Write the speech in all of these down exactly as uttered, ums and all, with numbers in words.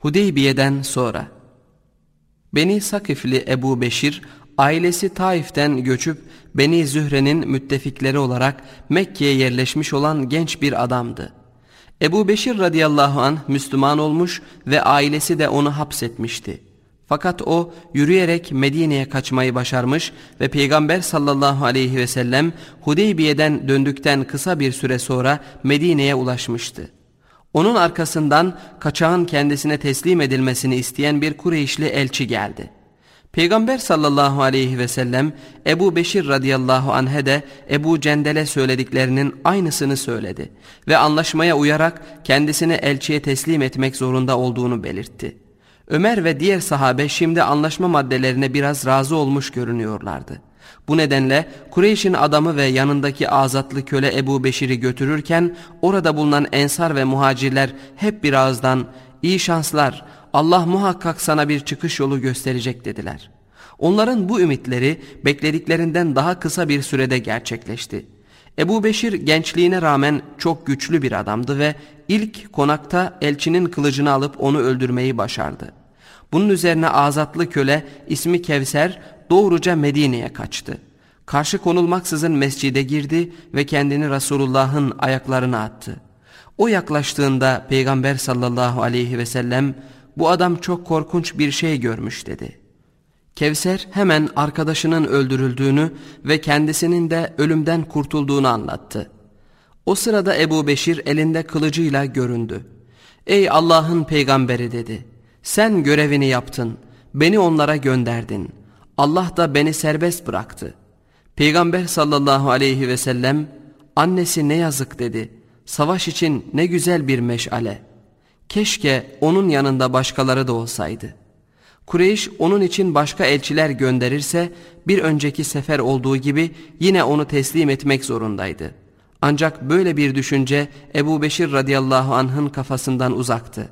Hudeybiye'den sonra Beni Sakifli Ebu Beşir, ailesi Taif'ten göçüp Beni Zühre'nin müttefikleri olarak Mekke'ye yerleşmiş olan genç bir adamdı. Ebu Beşir radıyallahu anh Müslüman olmuş ve ailesi de onu hapsetmişti. Fakat o yürüyerek Medine'ye kaçmayı başarmış ve Peygamber sallallahu aleyhi ve sellem Hudeybiye'den döndükten kısa bir süre sonra Medine'ye ulaşmıştı. Onun arkasından kaçağın kendisine teslim edilmesini isteyen bir Kureyşli elçi geldi. Peygamber sallallahu aleyhi ve sellem Ebu Beşir radıyallahu anh'e de Ebu Cendel'e söylediklerinin aynısını söyledi ve anlaşmaya uyarak kendisini elçiye teslim etmek zorunda olduğunu belirtti. Ömer ve diğer sahabe şimdi anlaşma maddelerine biraz razı olmuş görünüyorlardı. Bu nedenle Kureyş'in adamı ve yanındaki azatlı köle Ebu Beşir'i götürürken orada bulunan ensar ve muhacirler hep bir ağızdan "İyi şanslar, Allah muhakkak sana bir çıkış yolu gösterecek" dediler. Onların bu ümitleri beklediklerinden daha kısa bir sürede gerçekleşti. Ebu Beşir gençliğine rağmen çok güçlü bir adamdı ve ilk konakta elçinin kılıcını alıp onu öldürmeyi başardı. Bunun üzerine azatlı köle ismi Kevser doğruca Medine'ye kaçtı. Karşı konulmaksızın mescide girdi ve kendini Resulullah'ın ayaklarına attı. O yaklaştığında Peygamber sallallahu aleyhi ve sellem "Bu adam çok korkunç bir şey görmüş" dedi. Kevser hemen arkadaşının öldürüldüğünü ve kendisinin de ölümden kurtulduğunu anlattı. O sırada Ebu Beşir elinde kılıcıyla göründü. "Ey Allah'ın peygamberi" dedi. "Sen görevini yaptın, beni onlara gönderdin. Allah da beni serbest bıraktı." Peygamber sallallahu aleyhi ve sellem "Annesi ne yazık" dedi. "Savaş için ne güzel bir meşale. Keşke onun yanında başkaları da olsaydı." Kureyş onun için başka elçiler gönderirse bir önceki sefer olduğu gibi yine onu teslim etmek zorundaydı. Ancak böyle bir düşünce Ebu Beşir radıyallahu anh'ın kafasından uzaktı.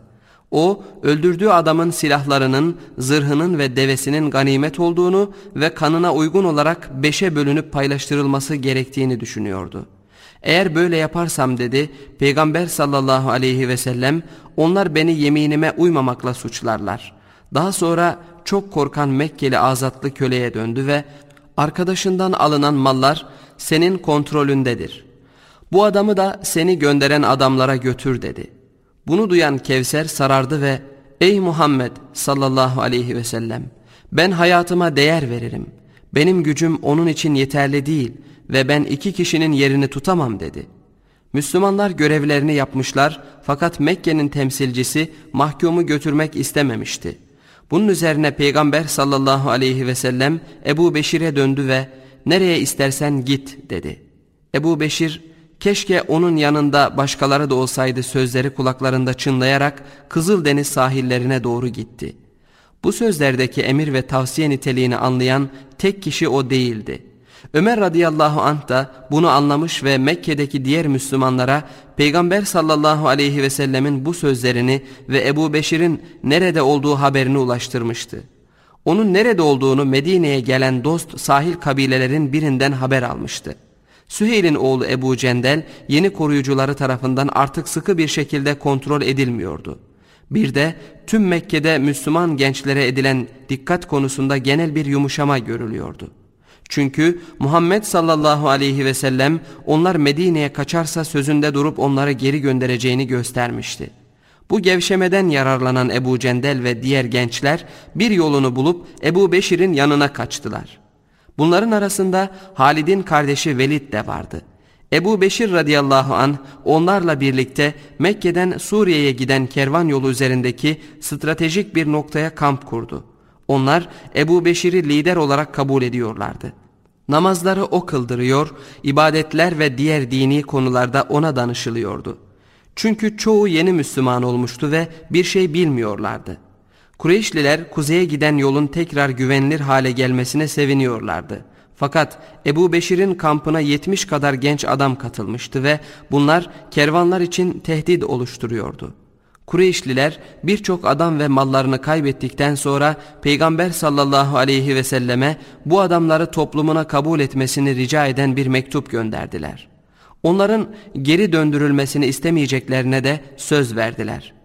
O öldürdüğü adamın silahlarının, zırhının ve devesinin ganimet olduğunu ve kanına uygun olarak beşe bölünüp paylaştırılması gerektiğini düşünüyordu. "Eğer böyle yaparsam" dedi Peygamber sallallahu aleyhi ve sellem, "onlar beni yeminime uymamakla suçlarlar." Daha sonra çok korkan Mekkeli azatlı köleye döndü ve "Arkadaşından alınan mallar senin kontrolündedir. Bu adamı da seni gönderen adamlara götür" dedi. Bunu duyan Kevser sarardı ve "Ey Muhammed sallallahu aleyhi ve sellem, ben hayatıma değer veririm. Benim gücüm onun için yeterli değil ve ben iki kişinin yerini tutamam" dedi. Müslümanlar görevlerini yapmışlar fakat Mekke'nin temsilcisi mahkumu götürmek istememişti. Bunun üzerine Peygamber sallallahu aleyhi ve sellem Ebu Beşir'e döndü ve "Nereye istersen git" dedi. Ebu Beşir "Keşke onun yanında başkaları da olsaydı" sözleri kulaklarında çınlayarak Kızıldeniz sahillerine doğru gitti. Bu sözlerdeki emir ve tavsiye niteliğini anlayan tek kişi o değildi. Ömer radıyallahu anh da bunu anlamış ve Mekke'deki diğer Müslümanlara Peygamber sallallahu aleyhi ve sellemin bu sözlerini ve Ebu Beşir'in nerede olduğu haberini ulaştırmıştı. Onun nerede olduğunu Medine'ye gelen dost sahil kabilelerin birinden haber almıştı. Süheyl'in oğlu Ebu Cendel yeni koruyucuları tarafından artık sıkı bir şekilde kontrol edilmiyordu. Bir de tüm Mekke'de Müslüman gençlere edilen dikkat konusunda genel bir yumuşama görülüyordu. Çünkü Muhammed sallallahu aleyhi ve sellem onlar Medine'ye kaçarsa sözünde durup onları geri göndereceğini göstermişti. Bu gevşemeden yararlanan Ebu Cendel ve diğer gençler bir yolunu bulup Ebu Beşir'in yanına kaçtılar. Bunların arasında Halid'in kardeşi Velid de vardı. Ebu Beşir radıyallahu anh onlarla birlikte Mekke'den Suriye'ye giden kervan yolu üzerindeki stratejik bir noktaya kamp kurdu. Onlar Ebu Beşir'i lider olarak kabul ediyorlardı. Namazları o kıldırıyor, ibadetler ve diğer dini konularda ona danışılıyordu. Çünkü çoğu yeni Müslüman olmuştu ve bir şey bilmiyorlardı. Kureyşliler kuzeye giden yolun tekrar güvenilir hale gelmesine seviniyorlardı. Fakat Ebu Beşir'in kampına yetmiş kadar genç adam katılmıştı ve bunlar kervanlar için tehdit oluşturuyordu. Kureyşliler birçok adam ve mallarını kaybettikten sonra Peygamber sallallahu aleyhi ve selleme bu adamları toplumuna kabul etmesini rica eden bir mektup gönderdiler. Onların geri döndürülmesini istemeyeceklerine de söz verdiler.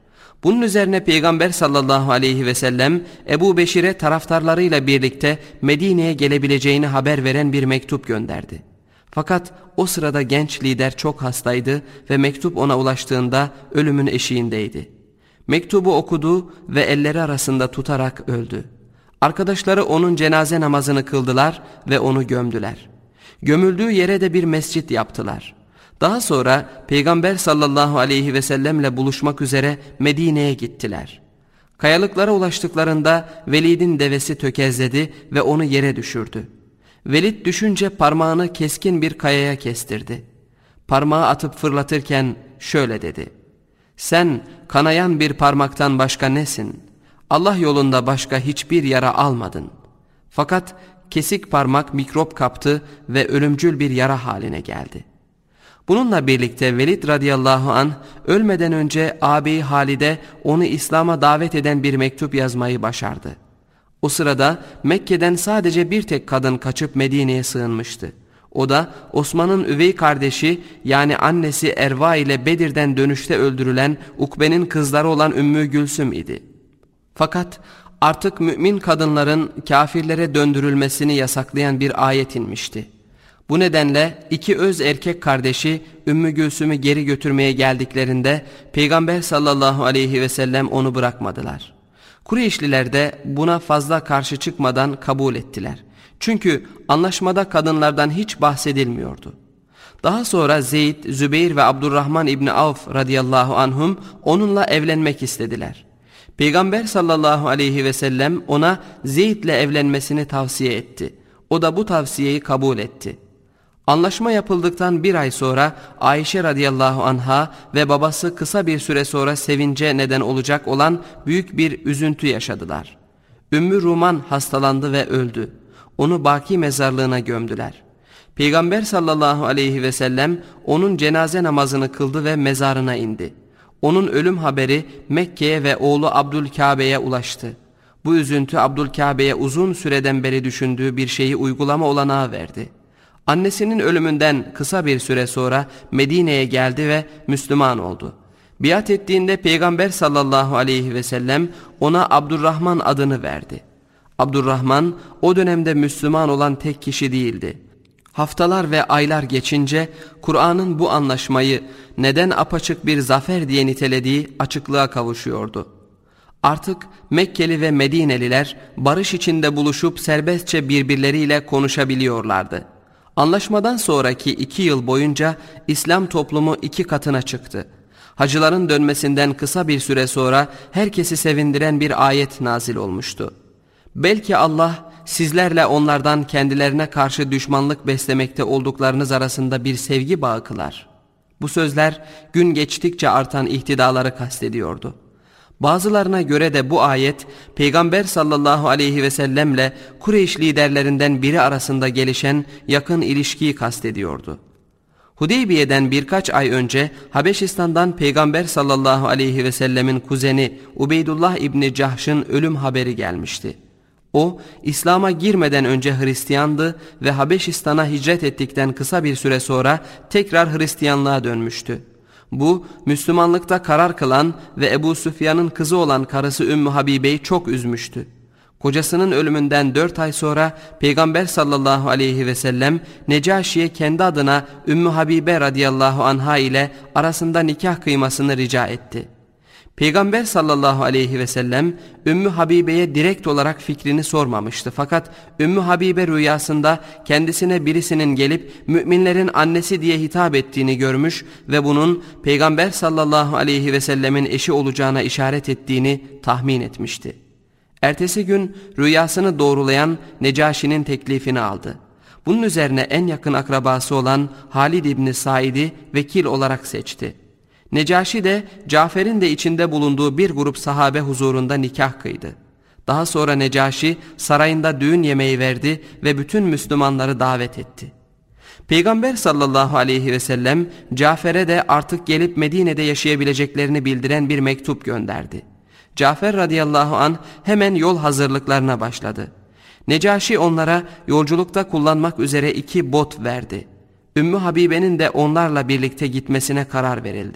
Bunun üzerine Peygamber sallallahu aleyhi ve sellem Ebu Beşir'e taraftarlarıyla birlikte Medine'ye gelebileceğini haber veren bir mektup gönderdi. Fakat o sırada genç lider çok hastaydı ve mektup ona ulaştığında ölümün eşiğindeydi. Mektubu okudu ve elleri arasında tutarak öldü. Arkadaşları onun cenaze namazını kıldılar ve onu gömdüler. Gömüldüğü yere de bir mescit yaptılar. Daha sonra Peygamber sallallahu aleyhi ve sellemle buluşmak üzere Medine'ye gittiler. Kayalıklara ulaştıklarında Velid'in devesi tökezledi ve onu yere düşürdü. Velid düşünce parmağını keskin bir kayaya kestirdi. Parmağı atıp fırlatırken şöyle dedi: "Sen kanayan bir parmaktan başka nesin? Allah yolunda başka hiçbir yara almadın." Fakat kesik parmak mikrop kaptı ve ölümcül bir yara haline geldi. Bununla birlikte Velid radıyallahu anh ölmeden önce ağabeyi Halide onu İslam'a davet eden bir mektup yazmayı başardı. O sırada Mekke'den sadece bir tek kadın kaçıp Medine'ye sığınmıştı. O da Osman'ın üvey kardeşi, yani annesi Erva ile Bedir'den dönüşte öldürülen Ukbe'nin kızları olan Ümmü Gülsüm idi. Fakat artık mümin kadınların kafirlere döndürülmesini yasaklayan bir ayet inmişti. Bu nedenle iki öz erkek kardeşi Ümmü Gülsüm'ü geri götürmeye geldiklerinde Peygamber sallallahu aleyhi ve sellem onu bırakmadılar. Kureyşliler de buna fazla karşı çıkmadan kabul ettiler. Çünkü anlaşmada kadınlardan hiç bahsedilmiyordu. Daha sonra Zeyd, Zübeyir ve Abdurrahman İbni Avf radıyallahu anhum onunla evlenmek istediler. Peygamber sallallahu aleyhi ve sellem ona Zeyd'le evlenmesini tavsiye etti. O da bu tavsiyeyi kabul etti. Anlaşma yapıldıktan bir ay sonra Ayşe radıyallahu anha ve babası kısa bir süre sonra sevince neden olacak olan büyük bir üzüntü yaşadılar. Ümmü Ruman hastalandı ve öldü. Onu Baki mezarlığına gömdüler. Peygamber sallallahu aleyhi ve sellem onun cenaze namazını kıldı ve mezarına indi. Onun ölüm haberi Mekke'ye ve oğlu Abdülkabe'ye ulaştı. Bu üzüntü Abdülkabe'ye uzun süreden beri düşündüğü bir şeyi uygulama olanağı verdi. Annesinin ölümünden kısa bir süre sonra Medine'ye geldi ve Müslüman oldu. Biat ettiğinde Peygamber sallallahu aleyhi ve sellem ona Abdurrahman adını verdi. Abdurrahman o dönemde Müslüman olan tek kişi değildi. Haftalar ve aylar geçince Kur'an'ın bu anlaşmayı neden apaçık bir zafer diye nitelediği açıklığa kavuşuyordu. Artık Mekkeli ve Medineliler barış içinde buluşup serbestçe birbirleriyle konuşabiliyorlardı. Anlaşmadan sonraki iki yıl boyunca İslam toplumu iki katına çıktı. Hacıların dönmesinden kısa bir süre sonra herkesi sevindiren bir ayet nazil olmuştu. Belki Allah sizlerle onlardan kendilerine karşı düşmanlık beslemekte olduklarınız arasında bir sevgi bağı kılar. Bu sözler gün geçtikçe artan ihtidaları kastediyordu. Bazılarına göre de bu ayet Peygamber sallallahu aleyhi ve sellemle Kureyş liderlerinden biri arasında gelişen yakın ilişkiyi kastediyordu. Hudeybiye'den birkaç ay önce Habeşistan'dan Peygamber sallallahu aleyhi ve sellemin kuzeni Ubeydullah İbni Cahş'ın ölüm haberi gelmişti. O, İslam'a girmeden önce Hristiyandı ve Habeşistan'a hicret ettikten kısa bir süre sonra tekrar Hristiyanlığa dönmüştü. Bu, Müslümanlıkta karar kılan ve Ebu Süfyan'ın kızı olan karısı Ümmü Habibe'yi çok üzmüştü. Kocasının ölümünden dört ay sonra Peygamber sallallahu aleyhi ve sellem Necaşi'ye kendi adına Ümmü Habibe radıyallahu anha ile arasında nikah kıymasını rica etti. Peygamber sallallahu aleyhi ve sellem Ümmü Habibe'ye direkt olarak fikrini sormamıştı. Fakat Ümmü Habibe rüyasında kendisine birisinin gelip müminlerin annesi diye hitap ettiğini görmüş ve bunun Peygamber sallallahu aleyhi ve sellemin eşi olacağına işaret ettiğini tahmin etmişti. Ertesi gün rüyasını doğrulayan Necaşi'nin teklifini aldı. Bunun üzerine en yakın akrabası olan Halid İbni Said'i vekil olarak seçti. Necaşi de Cafer'in de içinde bulunduğu bir grup sahabe huzurunda nikah kıydı. Daha sonra Necaşi sarayında düğün yemeği verdi ve bütün Müslümanları davet etti. Peygamber sallallahu aleyhi ve sellem Cafer'e de artık gelip Medine'de yaşayabileceklerini bildiren bir mektup gönderdi. Cafer radıyallahu anh hemen yol hazırlıklarına başladı. Necaşi onlara yolculukta kullanmak üzere iki bot verdi. Ümmü Habibe'nin de onlarla birlikte gitmesine karar verildi.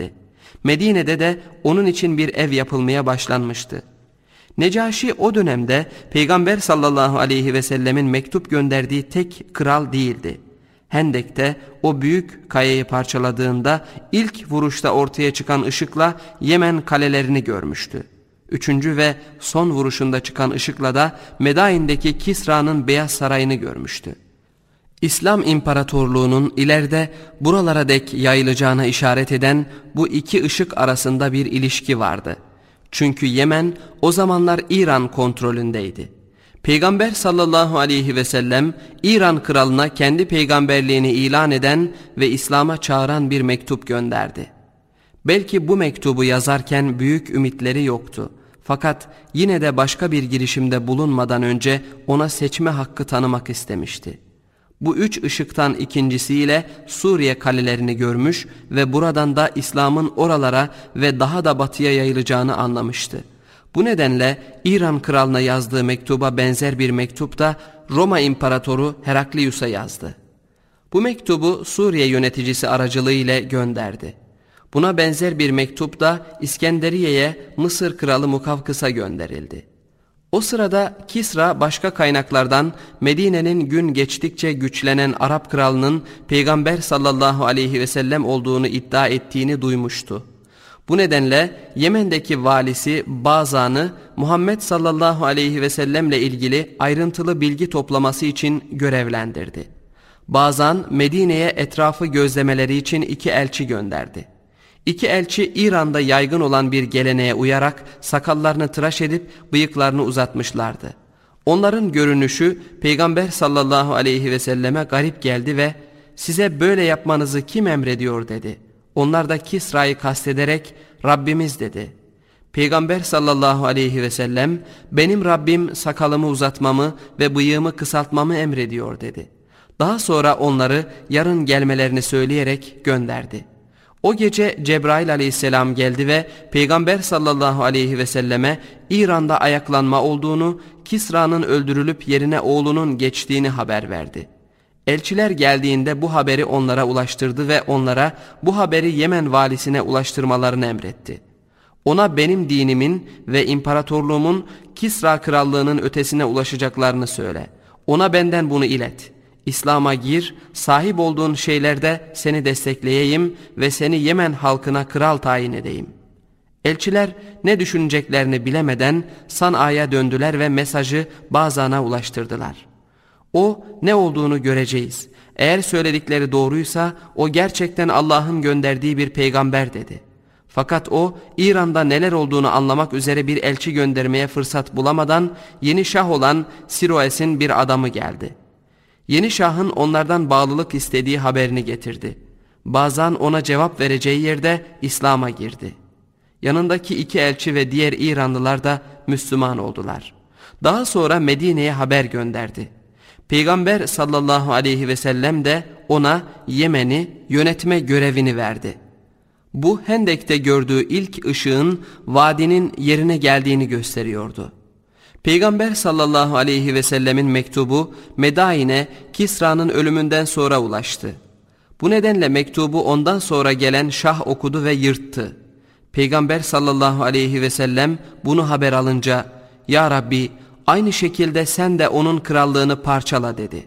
Medine'de de onun için bir ev yapılmaya başlanmıştı. Necaşi o dönemde Peygamber sallallahu aleyhi ve sellemin mektup gönderdiği tek kral değildi. Hendek'te o büyük kayayı parçaladığında ilk vuruşta ortaya çıkan ışıkla Yemen kalelerini görmüştü. Üçüncü ve son vuruşunda çıkan ışıkla da Medain'deki Kisra'nın Beyaz Sarayı'nı görmüştü. İslam İmparatorluğu'nun ileride buralara dek yayılacağına işaret eden bu iki ışık arasında bir ilişki vardı. Çünkü Yemen o zamanlar İran kontrolündeydi. Peygamber sallallahu aleyhi ve sellem İran kralına kendi peygamberliğini ilan eden ve İslam'a çağıran bir mektup gönderdi. Belki bu mektubu yazarken büyük ümitleri yoktu. Fakat yine de başka bir girişimde bulunmadan önce ona seçme hakkı tanımak istemişti. Bu üç ışıktan ikincisiyle Suriye kalelerini görmüş ve buradan da İslam'ın oralara ve daha da batıya yayılacağını anlamıştı. Bu nedenle İran kralına yazdığı mektuba benzer bir mektup da Roma İmparatoru Heraklius'a yazdı. Bu mektubu Suriye yöneticisi aracılığıyla gönderdi. Buna benzer bir mektup da İskenderiye'ye Mısır kralı Mukavkıs'a gönderildi. O sırada Kisra başka kaynaklardan Medine'nin gün geçtikçe güçlenen Arap kralının Peygamber sallallahu aleyhi ve sellem olduğunu iddia ettiğini duymuştu. Bu nedenle Yemen'deki valisi Bazan'ı Muhammed sallallahu aleyhi ve sellemle ilgili ayrıntılı bilgi toplaması için görevlendirdi. Bazan Medine'ye etrafı gözlemeleri için iki elçi gönderdi. İki elçi İran'da yaygın olan bir geleneğe uyarak sakallarını tıraş edip bıyıklarını uzatmışlardı. Onların görünüşü Peygamber sallallahu aleyhi ve selleme garip geldi ve size böyle yapmanızı kim emrediyor dedi. Onlar da Kisra'yı kastederek Rabbimiz dedi. Peygamber sallallahu aleyhi ve sellem benim Rabbim sakalımı uzatmamı ve bıyığımı kısaltmamı emrediyor dedi. Daha sonra onları yarın gelmelerini söyleyerek gönderdi. O gece Cebrail aleyhisselam geldi ve Peygamber sallallahu aleyhi ve selleme İran'da ayaklanma olduğunu, Kisra'nın öldürülüp yerine oğlunun geçtiğini haber verdi. Elçiler geldiğinde bu haberi onlara ulaştırdı ve onlara bu haberi Yemen valisine ulaştırmalarını emretti. Ona benim dinimin ve imparatorluğumun Kisra krallığının ötesine ulaşacaklarını söyle. Ona benden bunu ilet. İslam'a gir, sahip olduğun şeylerde seni destekleyeyim ve seni Yemen halkına kral tayin edeyim. Elçiler ne düşüneceklerini bilemeden San'a'ya döndüler ve mesajı Bazan'a ulaştırdılar. O ne olduğunu göreceğiz. Eğer söyledikleri doğruysa o gerçekten Allah'ın gönderdiği bir peygamber dedi. Fakat o İran'da neler olduğunu anlamak üzere bir elçi göndermeye fırsat bulamadan yeni şah olan Siroes'in bir adamı geldi. Yeni şahın onlardan bağlılık istediği haberini getirdi. Bazan ona cevap vereceği yerde İslam'a girdi. Yanındaki iki elçi ve diğer İranlılar da Müslüman oldular. Daha sonra Medine'ye haber gönderdi. Peygamber sallallahu aleyhi ve sellem de ona Yemen'i yönetme görevini verdi. Bu Hendek'te gördüğü ilk ışığın vadinin yerine geldiğini gösteriyordu. Peygamber sallallahu aleyhi ve sellemin mektubu Medain'e Kisra'nın ölümünden sonra ulaştı. Bu nedenle mektubu ondan sonra gelen şah okudu ve yırttı. Peygamber sallallahu aleyhi ve sellem bunu haber alınca "Ya Rabbi, aynı şekilde sen de onun krallığını parçala" dedi.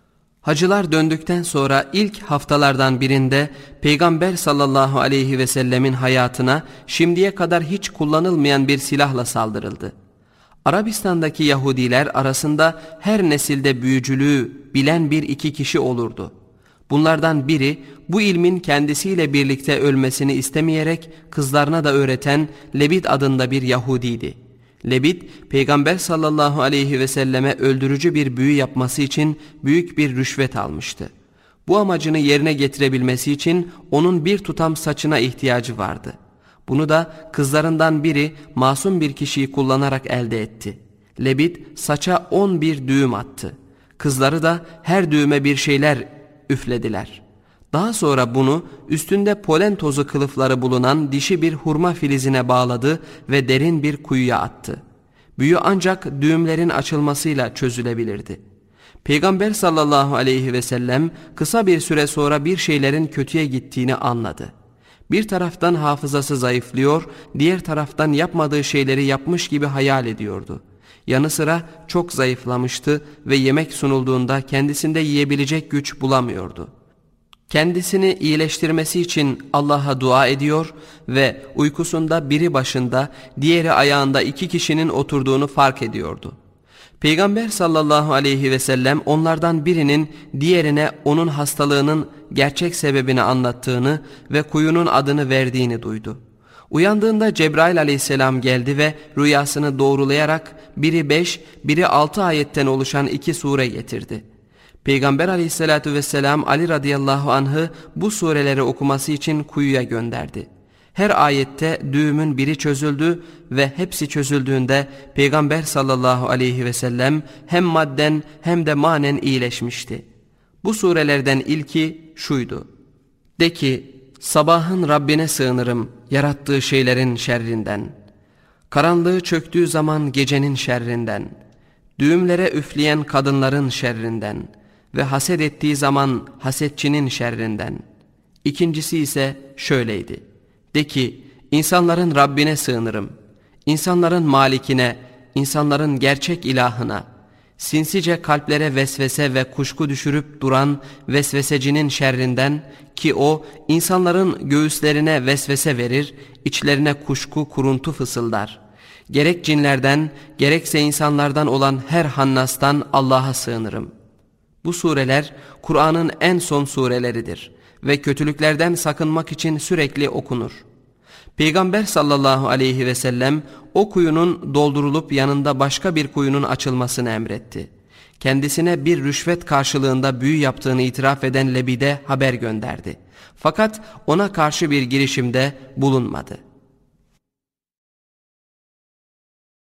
Hacılar döndükten sonra ilk haftalardan birinde Peygamber sallallahu aleyhi ve sellemin hayatına şimdiye kadar hiç kullanılmayan bir silahla saldırıldı. Arabistan'daki Yahudiler arasında her nesilde büyücülüğü bilen bir iki kişi olurdu. Bunlardan biri bu ilmin kendisiyle birlikte ölmesini istemeyerek kızlarına da öğreten Lebid adında bir Yahudiydi. Lebid, Peygamber sallallahu aleyhi ve selleme öldürücü bir büyü yapması için büyük bir rüşvet almıştı. Bu amacını yerine getirebilmesi için onun bir tutam saçına ihtiyacı vardı. Bunu da kızlarından biri masum bir kişiyi kullanarak elde etti. Lebid saça on bir düğüm attı. Kızları da her düğüme bir şeyler üflediler. Daha sonra bunu üstünde polen tozu kılıfları bulunan dişi bir hurma filizine bağladı ve derin bir kuyuya attı. Büyü ancak düğümlerin açılmasıyla çözülebilirdi. Peygamber sallallahu aleyhi ve sellem kısa bir süre sonra bir şeylerin kötüye gittiğini anladı. Bir taraftan hafızası zayıflıyor, diğer taraftan yapmadığı şeyleri yapmış gibi hayal ediyordu. Yanı sıra çok zayıflamıştı ve yemek sunulduğunda kendisinde yiyebilecek güç bulamıyordu. Kendisini iyileştirmesi için Allah'a dua ediyor ve uykusunda biri başında, diğeri ayağında iki kişinin oturduğunu fark ediyordu. Peygamber sallallahu aleyhi ve sellem onlardan birinin diğerine onun hastalığının gerçek sebebini anlattığını ve kuyunun adını verdiğini duydu. Uyandığında Cebrail aleyhisselam geldi ve rüyasını doğrulayarak biri beş, biri altı ayetten oluşan iki sure getirdi. Peygamber aleyhissalatu vesselam Ali radıyallahu anh'ı bu sureleri okuması için kuyuya gönderdi. Her ayette düğümün biri çözüldü ve hepsi çözüldüğünde Peygamber sallallahu aleyhi ve sellem hem madden hem de manen iyileşmişti. Bu surelerden ilki şuydu: De ki, sabahın Rabbine sığınırım yarattığı şeylerin şerrinden. Karanlığı çöktüğü zaman gecenin şerrinden. Düğümlere üfleyen kadınların şerrinden. Ve haset ettiği zaman hasetçinin şerrinden. İkincisi ise şöyleydi: De ki, insanların Rabbine sığınırım, insanların malikine, insanların gerçek ilahına, sinsice kalplere vesvese ve kuşku düşürüp duran vesvesecinin şerrinden, ki o insanların göğüslerine vesvese verir, içlerine kuşku kuruntu fısıldar. Gerek cinlerden gerekse insanlardan olan her hannastan Allah'a sığınırım. Bu sureler Kur'an'ın en son sureleridir ve kötülüklerden sakınmak için sürekli okunur. Peygamber sallallahu aleyhi ve sellem o kuyunun doldurulup yanında başka bir kuyunun açılmasını emretti. Kendisine bir rüşvet karşılığında büyü yaptığını itiraf eden Lebid'e haber gönderdi. Fakat ona karşı bir girişimde bulunmadı.